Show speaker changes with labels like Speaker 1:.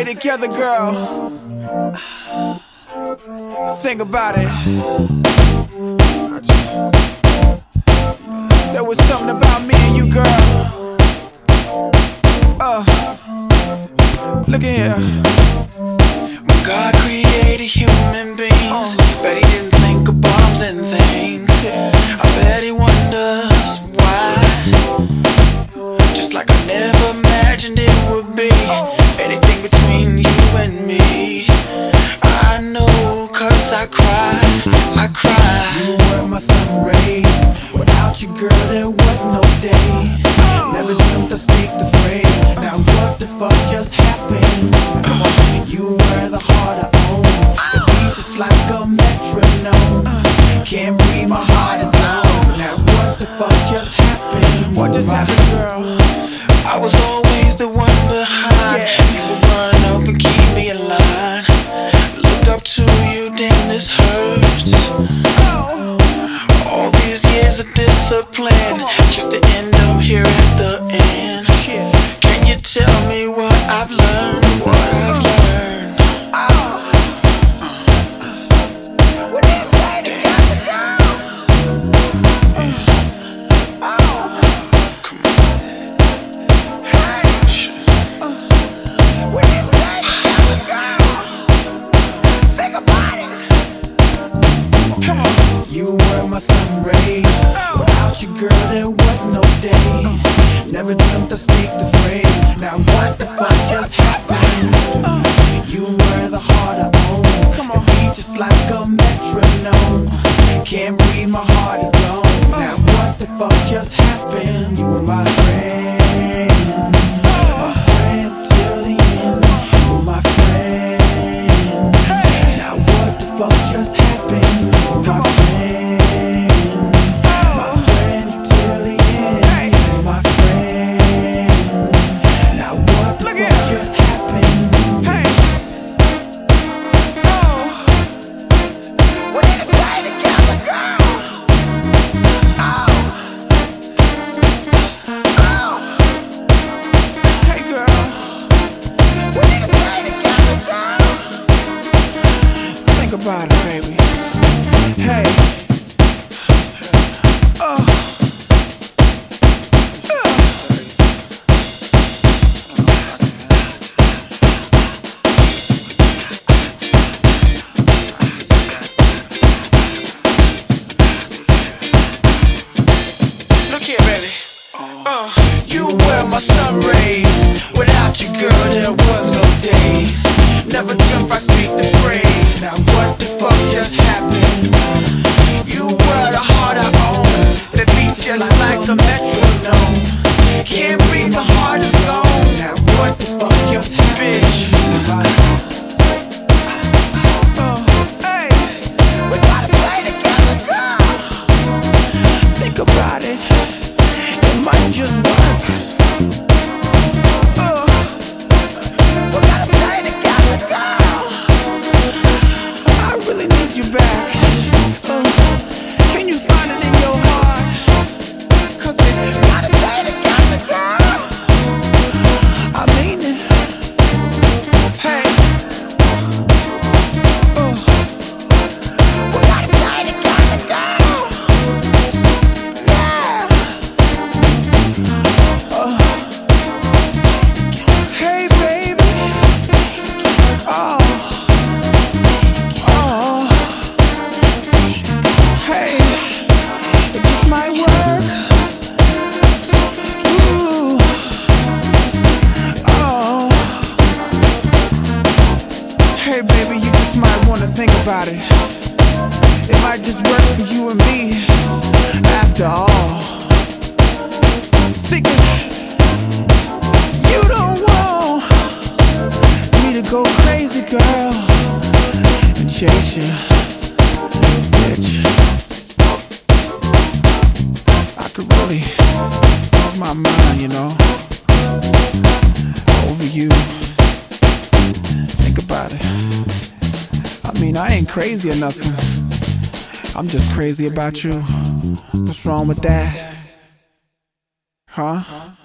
Speaker 1: stay together, girl. Think about it. There was something about me and you, girl. Look at here.
Speaker 2: When God created human beings, bet he didn't think of bombs and things. I bet he wonders why. Just like I never imagined it would be anything between you and me. I know, cause I cried.
Speaker 1: You were my sun rays. Without you, girl, there was no days. Never dreamt to speak the phrase. Now what the fuck just happened? Come on, you were the heart I own. The beat just like a metronome. Can't breathe, my heart is gone. Now what the fuck just happened? What just happened, girl?
Speaker 2: I was always the one behind. You would run up and keep me alive. Looked up to you, damn this hurts. All these years of discipline, just to end up here at the end. Can you tell me what I've learned? What I've learned?
Speaker 1: You were my sun rays. Without you, girl, there was no days. Never dreamt to speak the phrase. Now what the fuck just happened? You were the heart I own. The beat just like a metronome. Can't breathe, my heart is gone. Now what the fuck just happened? You were my friend. My friend till the end. You were my friend. Now what the fuck just happened? You were my friend. About it, baby. Hey.
Speaker 2: Look here, baby.
Speaker 1: You were my sun rays. Without you, girl, there was no days. Never dreamt I speak the phrase. Now what the fuck just happened? You were the heart I own. The beat just like a metronome. Can't breathe, my heart is gone. Now what the fuck just happened? Hey, we gotta stay together, girl. Think about it. It might just work. We gotta stay together, girl. I really need you back. Can you find it in your heart? 'Cause we gotta stay together, girl. I mean it. Hey. We gotta stay together, girl. Yeah. Hey, baby. Hey, it just might work. Ooh. Hey, baby, you just might wanna think about it. It might just work for you and me, after all. See, 'cause you don't want me to go crazy, girl, and chase you, bitch. I could really lose my mind, you know, over you. Think about it. I mean, I ain't crazy or nothing. I'm just crazy about you. What's wrong with that? Huh?